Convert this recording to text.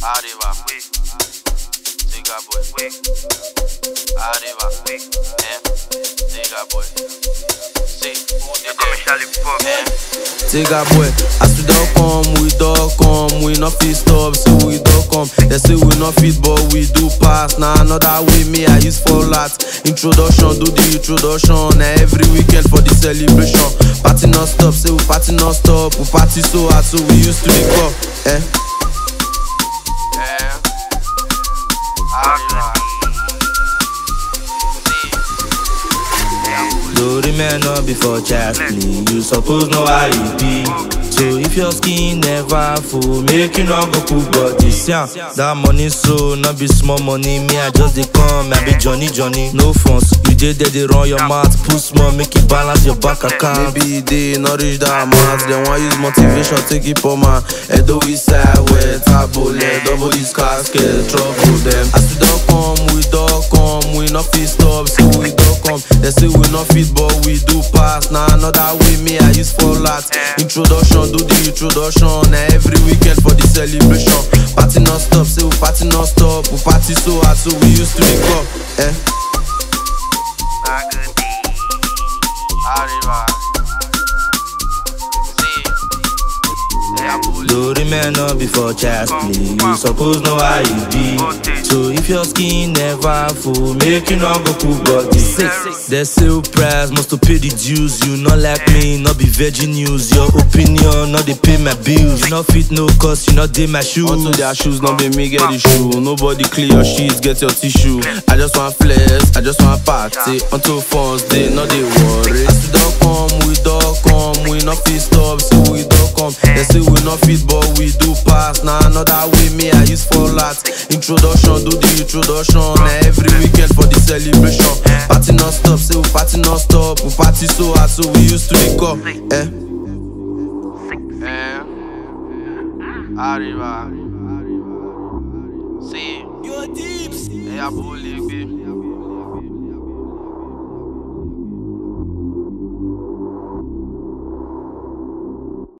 Arriba, Tiga boy, arriba, Tiga boy. See, Tiga boy, as we don't come, we not fit stop, so we don't come. They say we not fit, but we do pass. Now another way me I use for that. Introduction, do the introduction. Every weekend for the celebration. Party non stop, say we party non stop. We party so hard, so we used to the cup. Glory man up before Chaplin, you suppose know how it be. So if your skin never full, make you not go cook body. Yeah, that money so not be small money. Me I just dey come, I be Johnny. No funds, you did there they run your mouth. Put small, make it balance your bank account. Maybe they not reach that amount. They want use motivation, take it for man. Edo east side, wet, tabule, double east casket, trouble them. As we don't come, we not fit stop, so we don't come. They say we not fit, but we do pass. Now another way me I use for that. Introduction, do the introduction. Every weekend for the celebration. Party non stop, say we party non stop. We party so hard, so we used to the cup. Arriba. Glory man up before Chaplin, you suppose know how it be. So if your skin never full, make you not go cook body. The sale price must to pay the dues. You not like me, not be virgin news. Your opinion, not they pay my bills. You not fit no cost, you not dey my shoes. Until their shoes, not be me get the shoe. Nobody clear your sheets, get your tissue. I just want flex, I just want party. Until funds, they not they worry. As we don't come, we not fit stop, so we don't come. They say we not fit, but we do pass. Now another way me I use for that. Introduction, do the introduction. Every weekend for the celebration. Party non stop, say we party non stop. We party so hard, so we used to the cup. Arriba. See, you're deep.